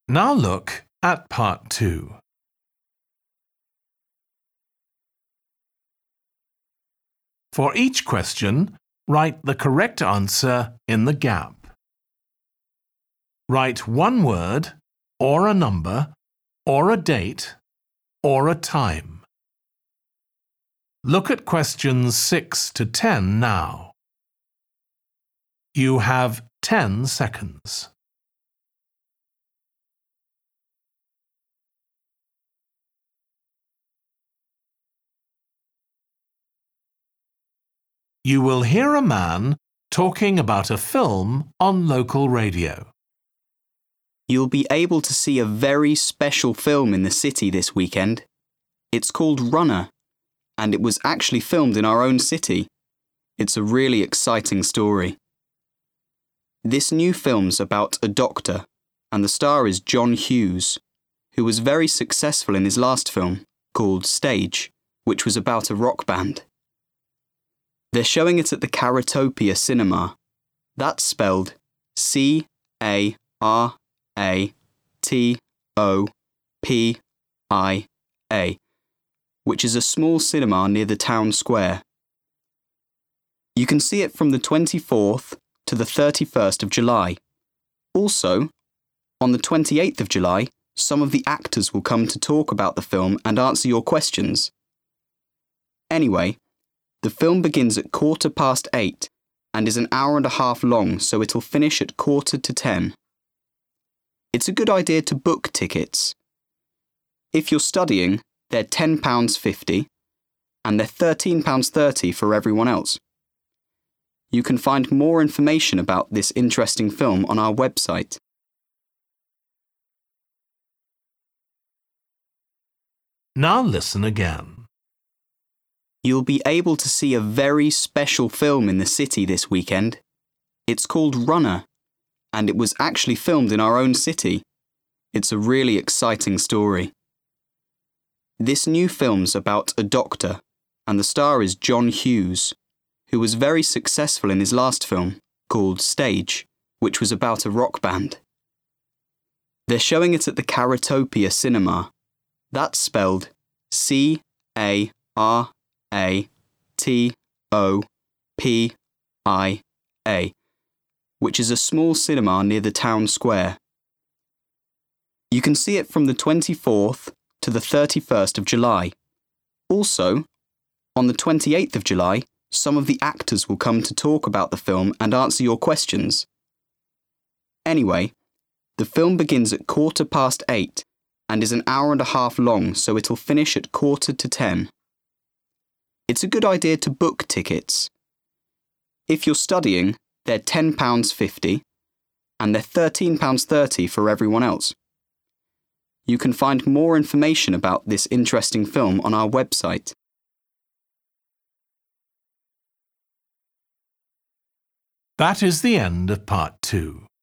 Now look at part 2. For each question, write the correct answer in the gap. Write one word, or a number, or a date, or a time. Look at questions 6 to 10 now. You have 10 seconds. You will hear a man talking about a film on local radio. You'll be able to see a very special film in the city this weekend. It's called Runner, and it was actually filmed in our own city. It's a really exciting story. This new film's about a doctor, and the star is John Hughes, who was very successful in his last film, called Stage, which was about a rock band. They're showing it at the Caratopia Cinema. That's spelled C-A-R-A-T-O-P-I-A, which is a small cinema near the town square. You can see it from the 24th to the 31st of July. Also, on the 28th of July, some of the actors will come to talk about the film and answer your questions. Anyway, the film begins at 8:15 and is an hour and a half long, so it'll finish at 9:45. It's a good idea to book tickets. If you're studying, they're £10.50 and they're £13.30 for everyone else. You can find more information about this interesting film on our website. Now listen again. You'll be able to see a very special film in the city this weekend. It's called Runner, and it was actually filmed in our own city. It's a really exciting story. This new film's about a doctor, and the star is John Hughes, who was very successful in his last film, called Stage, which was about a rock band. They're showing it at the Caratopia Cinema. That's spelled C-A-R-A-T-O-P-I-A, which is a small cinema near the town square. You can see it from the 24th to the 31st of July. Also, on the 28th of July, some of the actors will come to talk about the film and answer your questions. Anyway, the film begins at 8:15 and is an hour and a half long, so it'll finish at 9:45. It's a good idea to book tickets. If you're studying, they're £10.50 and they're £13.30 for everyone else. You can find more information about this interesting film on our website. That is the end of part 2.